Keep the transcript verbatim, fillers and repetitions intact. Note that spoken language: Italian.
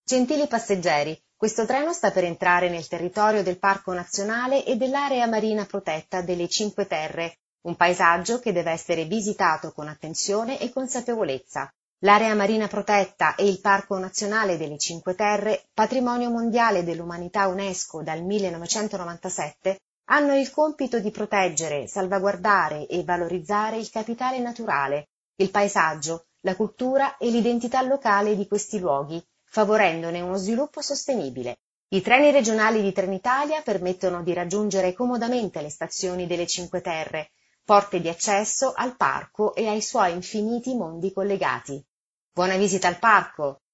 Gentili passeggeri, questo treno sta per entrare nel territorio del Parco Nazionale e dell'area marina protetta delle Cinque Terre, un paesaggio che deve essere visitato con attenzione e consapevolezza. L'area marina protetta e il Parco Nazionale delle Cinque Terre, patrimonio mondiale dell'umanità UNESCO dal millenovecentonovantasette, hanno il compito di proteggere, salvaguardare e valorizzare il capitale naturale, il paesaggio, la cultura e l'identità locale di questi luoghi, favorendone uno sviluppo sostenibile. I treni regionali di Trenitalia permettono di raggiungere comodamente le stazioni delle Cinque Terre, porte di accesso al parco e ai suoi infiniti mondi collegati. Buona visita al parco!